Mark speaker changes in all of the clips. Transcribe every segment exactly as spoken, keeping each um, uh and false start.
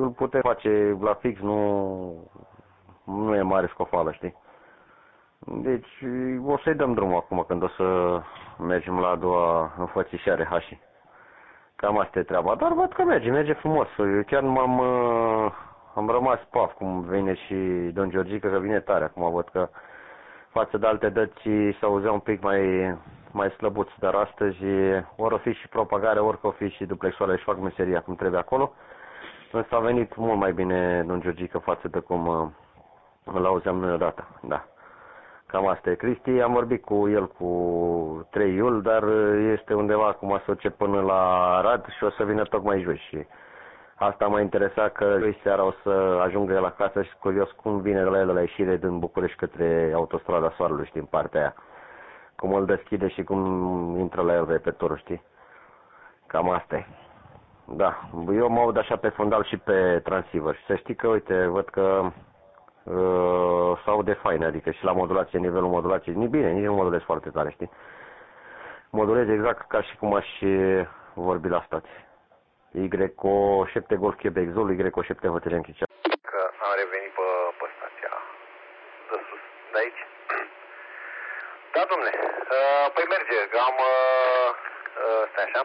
Speaker 1: îl putem face la fix, nu, nu e mare scofală, știi? Deci o să-i dăm drumul acum când o să mergem la a doua înfățișare Hași. Cam asta e treaba, dar văd că merge, merge frumos. Eu chiar m-am am rămas paf cum vine și domn Georgica, că vine tare. Acum văd că față de alte dăți s-auzea un pic mai, mai slăbuți, dar astăzi ori o fi și propagare, ori o fi și duplexoare și fac meseria cum trebuie acolo. Însă a venit mult mai bine domn Georgica față de cum îl auzeam noi odată, da. Cam asta e. Cristi, am vorbit cu el cu trei iul, dar este undeva acum să ce până la Arad și o să vină tocmai joi. Și asta m-a interesat că joi seara o să ajungă el acasă și curios cum vine de la el la ieșire din București către autostrada Soarelui, știi, în partea aia. Cum îl deschide și cum intră la el repetorul, știi? Cam asta e. Da, eu mă aud așa pe fundal și pe transceiver. Și să știi că, uite, văd că Uh, sau de fain, adică și la modulație, nivelul modulației, nici bine, nici nu modulez foarte tare, știi? Modulez exact ca și cum aș vorbi la stație. Y o șapte Golf Quebec Zulu, Y o șapte Hotel Închicea.
Speaker 2: Că am revenit pe, pe stația de sus, de aici. Da, domne, uh, păi merge, că am, uh, uh, stai așa,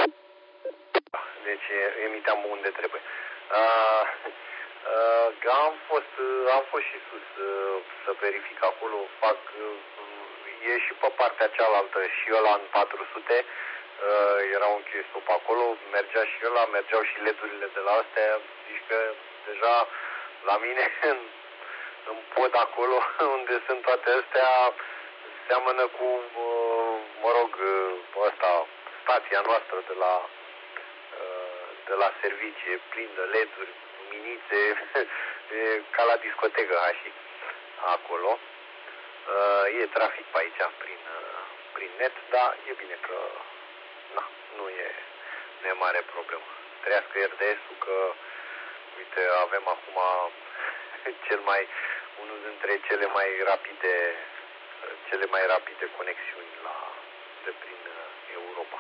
Speaker 2: deci emiteam unde trebuie. Uh, Uh, am fost, uh, am fost și sus uh, să verific acolo, fac, uh, e și pe partea cealaltă și ăla în patru sute, uh, era un stop acolo, mergea și ăla, mergeau și ledurile de la astea, zici că deja la mine în, în pod acolo, unde sunt toate astea, seamănă cu, uh, mă rog, uh, ăsta, stația noastră de la, uh, de la servicie, plin de leduri, luminițe, ca la discotecă Hași, acolo. E trafic pe aici prin, prin net, dar e bine că na, nu, e, nu e mare problemă. Trăiască R D S-ul că, uite, avem acum cel mai, unul dintre cele mai rapide, cele mai rapide conexiuni la, de prin Europa.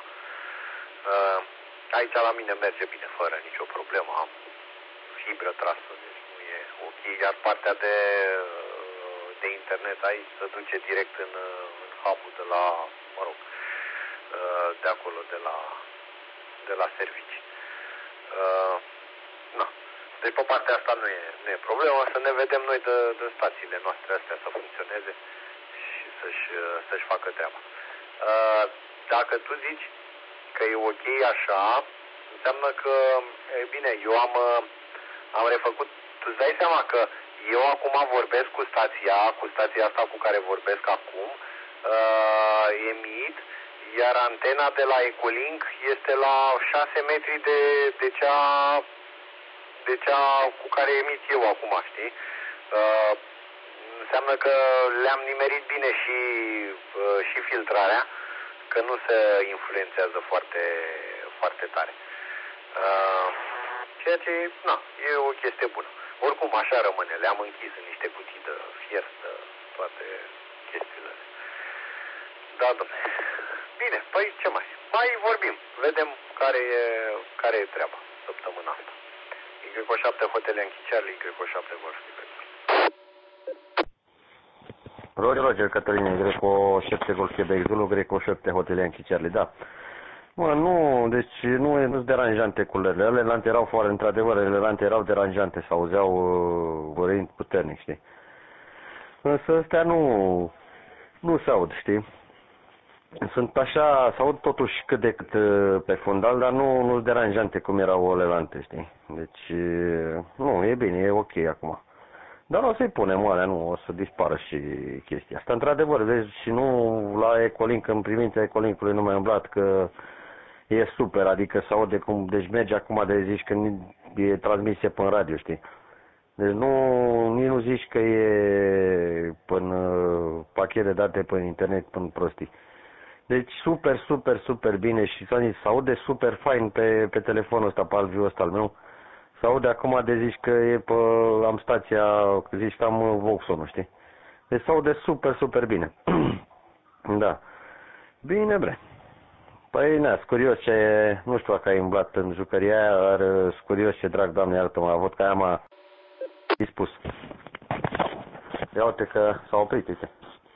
Speaker 2: Aici la mine merge bine, fără nicio problemă. Am fibră trasă, deci nu e ok, iar partea de, de internet aici se duce direct în, în hub-ul de la, mă rog, de acolo, de la, de la servicii. Na. Deci pe partea asta nu e, nu e problemă, să ne vedem noi de, de stațiile noastre astea să funcționeze și să-și, să-și facă treaba. Dacă tu zici că e ok așa, înseamnă că, e bine, eu am Am refăcut, tu îți dai seama că eu acum vorbesc cu stația, cu stația asta cu care vorbesc acum, uh, emit, iar antena de la Ecolink este la șase metri de, de, cea, de cea cu care emit eu acum, știi? Uh, înseamnă că le-am nimerit bine și, uh, și filtrarea, că nu se influențează foarte, foarte tare. Uh, Ceea ce, na, e o chestie bună. Oricum, așa rămâne. Le-am închis în niște cutii de fier, de toate chestiile. Da, domne. Bine, păi ce mai? Mai vorbim. Vedem care e, care e treaba săptămâna asta. Y o șapte Hotel Închicearle, Y o șapte Golf Quebec.
Speaker 1: Roger, Roger, Cătăline, Y o șapte Golf Quebec Zulu, Y o șapte Hotel Închicearle, da. Mă, nu, deci nu nu sunt deranjante culările. Alelante erau foarte, într-adevăr, alelante erau deranjante, s-auzeau vorbind puternic, știi? Însă astea nu, nu se aud, știi? Sunt așa, se aud totuși cât de cât pe fundal, dar nu nu sunt deranjante cum erau alelante, știi? Deci, nu, e bine, e ok acum. Dar o să-i punem alea, nu, o să dispară și chestia asta. Într-adevăr, vezi, și nu la Ecolink, în privința Ecolinkului nu mi-a umblat că e super, adică se aude cum, deci merge acum de zici că e transmisie pe radio, știi? Deci nu, nici nu zici că e până pachet de date pe internet, până prostii. Deci super, super, super bine și se aude super fain pe, pe telefonul ăsta, pe alviul ăsta al meu. Se aude acum de zici că e pe, am stația, că zici că am Vauxhall, știi? Deci se aude super, super bine. Da. Bine, bre. Păi, na, sunt curios ce... Nu știu dacă ai umblat în jucăria aia, dar sunt curios ce drag, Doamne, iartă-mă, vodka aia m-a dispus. Ia uite că s-a oprit, uite.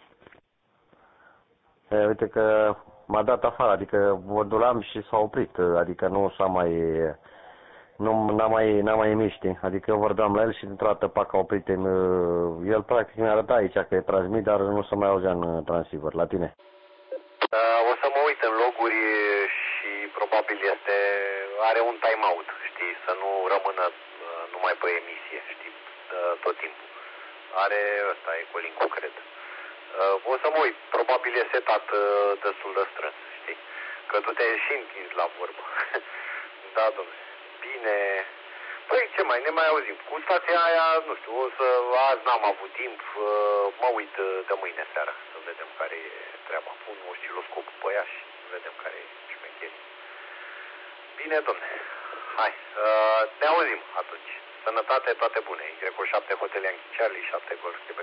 Speaker 1: Ia uite că m-a dat afară, adică vodulam și s-a oprit, adică nu s-a mai... Nu, n-a mai, n-a mai emis, știi? Adică eu vorbeam la el și dintr-o dată pac a oprit în... El practic mi-a arătat aici că e transmit, dar nu se mai auzea în transceiver. La tine?
Speaker 2: O să mă uit în loguri și probabil este... Are un timeout, știi? Să nu rămână numai pe emisie, știi? Tot timpul. Are ăsta, Ecolink-ul, cred. O să mă uit. Probabil e setat destul de strâns, știi? Că tu te-ai și închis la vorbă. Da, domnule. Bine. Păi ce mai, ne mai auzim. Cu stația aia, nu știu, o să, azi n-am avut timp, mă uit de mâine seara să vedem care e treaba. Pun osciloscopul pe ea și vedem care e șmecherie. Bine, domne. Hai, ne auzim atunci. Sănătate, toate bune. Y șapte Hotel Yankee Charlie, șapte Golf Quebec.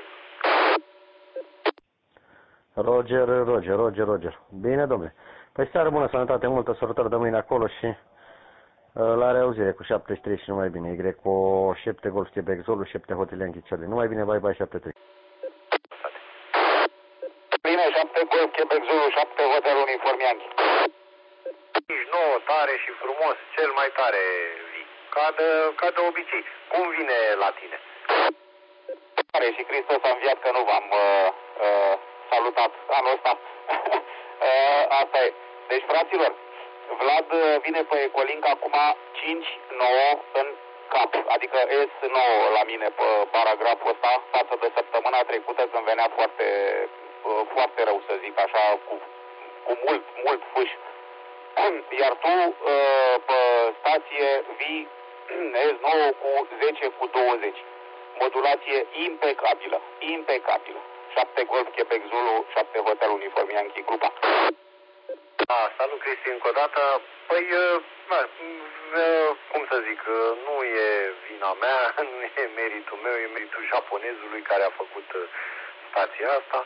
Speaker 1: Roger, Roger, Roger, Roger. Bine, domnule. Păi seară bună, sănătate, multă sărutări de mâine acolo și... La reauzire cu șaptezeci și trei și numai bine. Y cu șapte Golf Quebec Zulu, șapte Hotel Yankee Charlie. Numai bine, bye bye, șapte trei.
Speaker 2: Bine, șapte Golf Quebec Zulu, șapte Hotel Uniform Yankee. Ești nouă, tare și frumos, cel mai tare vii. Ca de, ca de obicei. Cum vine la tine? Tare și Hristos a înviat că nu v-am uh, uh, salutat anul ăsta. uh, asta e. Deci, fraților, Vlad vine pe Ecolink acum cinci nouă în cap, adică S nouă la mine pe paragraful ăsta față de săptămâna trecută când venea foarte, foarte rău, să zic așa, cu, cu mult, mult fâș. Iar tu pe stație vii S nouă cu zece cu douăzeci. Modulație impecabilă, impecabilă. șapte Golf Quebec Zulu, șapte Hotel Uniform Yankee Grupa. Da, salut, Cristi, încă o dată. Păi, na, cum să zic, nu e vina mea, nu e meritul meu, e meritul japonezului care a făcut stația asta.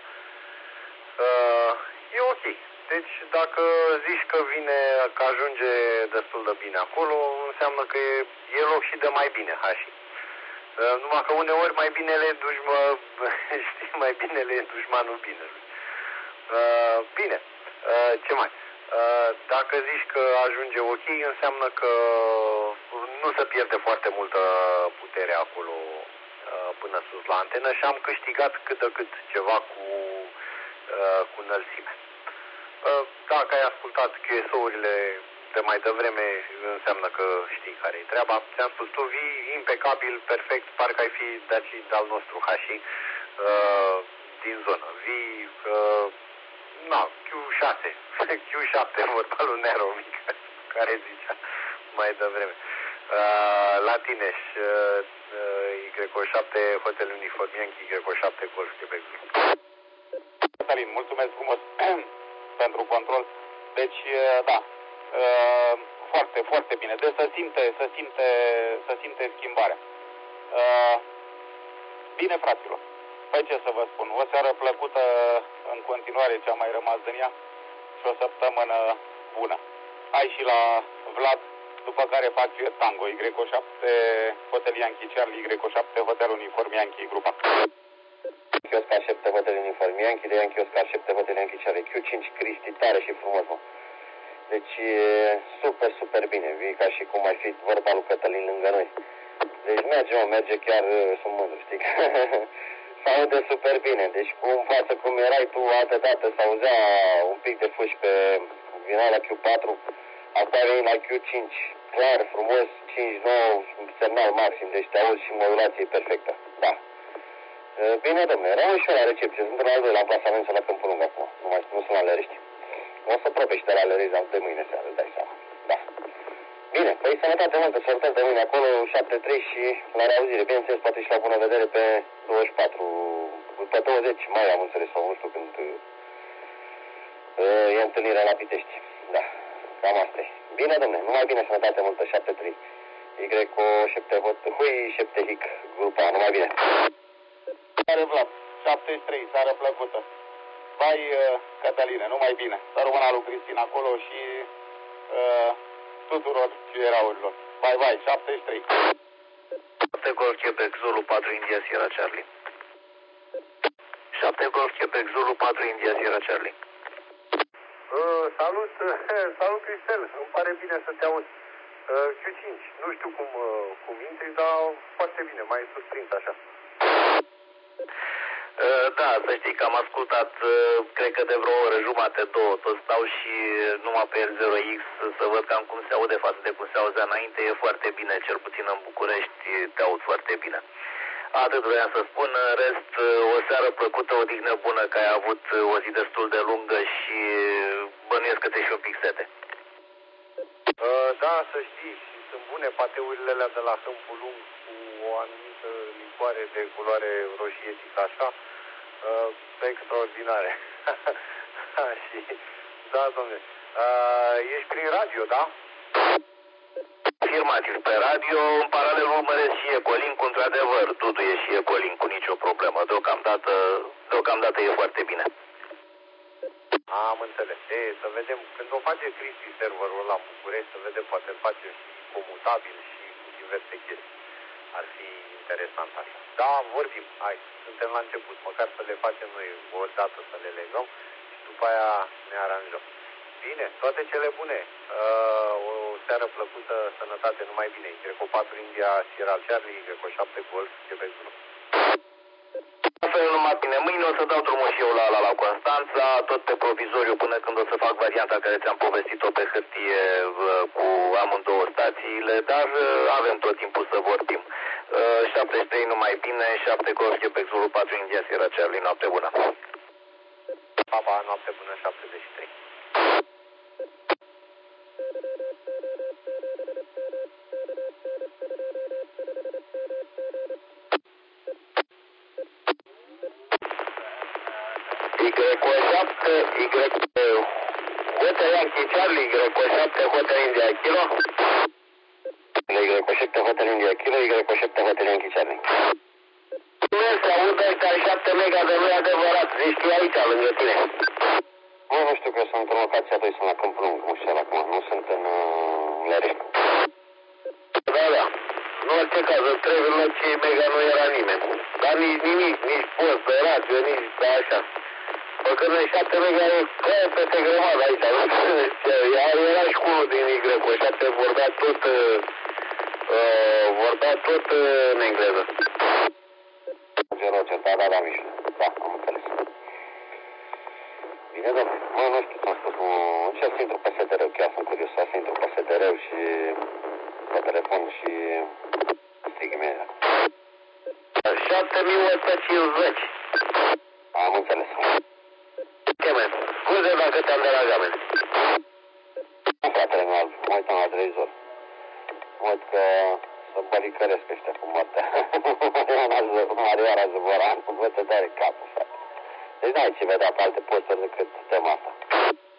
Speaker 2: E ok. Deci, dacă zici că vine, că ajunge destul de bine acolo, înseamnă că e, e loc și de mai bine, hași. Numai că uneori mai binele e dușmă, știi, mai binele e dușmanul binelui. Bine, ce mai? Dacă zici că ajunge ok, înseamnă că nu se pierde foarte multă putere acolo până sus la antenă și am câștigat cât de cât ceva cu, cu înălțime. Dacă ai ascultat Q S O-urile de mai devreme, înseamnă că știi care e treaba. Ți-am spus, tu vii impecabil, perfect, parcă ai fi de aici de-al nostru Hashi din zonă. Vii... Na, Q șase, Q șapte, vorba lui Nero mic, care zicea mai devreme. Uh, la tine și uh, Y șapte Hotel Uniform Yankee, Y șapte Golf Quebec. Cătălin, mulțumesc frumos pentru control. Deci, uh, da, uh, foarte, foarte bine. Deci se simte, se simte, se simte schimbarea. Uh, bine, fraților. Păi ce să vă spun, o seară plăcută în continuare ce a mai rămas din ea și o săptămână bună. Hai și la Vlad, după care fac eu tango, Y șapte Hotel Yankee Charlie, Y șapte Hotel Uniform Yankee Grupa. Yankee Oscar șapte Hotel Uniform Yankee, de Yankee Oscar șapte Hotel Yankee Charlie, Q cinci Cristi, tare și frumos, mă. Deci super, super bine, vii ca și cum ai fi vorba lui Cătălin lângă noi. Deci merge, mă, merge chiar, sunt mândru, știi? S-aude super bine, deci cu în față cum erai tu altă dată, s-auzea un pic de fâș pe vina la Q patru, acum veni la Q cinci, clar, frumos, cinci nouă, semnal maxim, deci te auzi și modulație perfectă, da. Bine, domnule, rămân și eu la recepție, sunt în al doilea amplasament la Câmpul Lung acum, nu mai nu sunt la Lăriști. O să probești de la Lăriști de mâine seara, îți dai seama, da. Bine, păi sănătate multă, sănătate de mâine acolo, șapte trei și la reauzire. Bineînțeles, poate și la bună vedere pe douăzeci și patru, pe douăzeci mai am înțeles, sau nu știu când uh, e întâlnirea la Pitești. Da, cam asta e. Bine, domnule, numai bine, sănătate multă, șapte trei. Y cu șapte hot, hui, șapte hic, grupa, numai bine. Seară Vlad, șaptezeci și trei, seară plăcută.
Speaker 3: Bai, uh, Cătăline, numai bine. Să rămână lui Cristina acolo și uh, tuturor generaurilor. Bye, bye, șaptezeci și trei.
Speaker 2: șapte Golf Quebec, Zulu patru, India, Sierra Charlie. șapte Golf Quebec, Zulu patru, India, Sierra Charlie.
Speaker 4: Uh, salut, salut Cristel, îmi pare bine să te aud. Uh, Q cinci, nu știu cum, uh, cum intri, dar foarte bine, mai surprins așa.
Speaker 2: Uh, da, să știi că am ascultat, uh, cred că de vreo oră jumate, două, tot stau și numai pe R zero X să văd cam cum se aude față de cum se auzea înainte. E foarte bine, cel puțin în București te aud foarte bine. Atât vreau să spun, în rest, o seară plăcută, o dignă bună, că ai avut o zi destul de lungă și bănuiesc că te și un pic sete.
Speaker 4: Uh, da, să știi, sunt bune pateurile alea de la Hâmpul Lung cu o anumită licoare de culoare roșietică așa, uh, extraordinare. Și, da, domnule, uh, ești prin radio, da?
Speaker 2: Afirmativ, pe radio, în paralel urmăresc și Ecolink, într-adevăr, Dudu e și Ecolink cu nicio problemă, deocamdată, deocamdată e foarte bine.
Speaker 4: Am înțeles. E, să vedem, când o face Cristi serverul ăla în București, să vedem, poate îl face și comutabil și cu diverse chestii. Ar fi interesant așa. Da, vorbim, hai, suntem la început, măcar să le facem noi o dată să le legăm și după aia ne aranjăm. Bine, toate cele bune. Uh, o seară plăcută, sănătate, numai bine. Greco patru, India, Sierra Charlie, Greco șapte, Golf, Quebec Zulu.
Speaker 2: Numai bine. Mâine o să dau drumul și eu la, la, la Constanța, tot pe provizoriu până când o să fac varianta care ți-am povestit-o pe hârtie uh, cu amândouă stațiile, dar uh, avem tot timpul să vorbim. Uh, șaptezeci și trei numai bine, șapte Golf, Quebec Zulu patru, India, Sierra Charlie, noapte bună.
Speaker 4: Papa, noapte bună, șaptezeci și trei.
Speaker 2: Y șapte, Y Hotel Yankee Charlie, Y șapte Hotel India Kilo. Y șapte Hotel India Kilo, Y șapte Hotel Yankee Charlie. Nu se audă ăștia șapte mega de nu adevărat, zici că e aici lângă tine. Nu, nu știu că sunt în locația doi, sunt la Câmpul Lung, nu știu acum, nu sunt în uh, Lărești. Da, da. În orice caz, în trei virgulă cinci mega nu era nimeni. Dar nici nimic, nici post de radio, nici de așa. Bă, când în șapte mega e clar peste grămadă aici, nu? Era și cu unul din Y, șapte vorbea tot, uh, vorbea tot uh, în engleză. Roger, da, da, da, Mișu. Da, am înțeles. Bine, domnule, mă, nu știu, ți-am spus, încerc să intru pe S T R-ul, chiar sunt curios să intru pe S T R-ul și pe telefon și strig imediat. șapte mii o sută cincizeci. Am înțeles. Chemen, scuze dacă te-am deranjat, men. Nu, fratele meu, mă uitam la televizor. Văd că să bălicăresc ăștia cu moartea. Marioara Zăvoran, văd să tare capul, frate. Deci n-ai ce vedea pe alte posturi decât tema asta.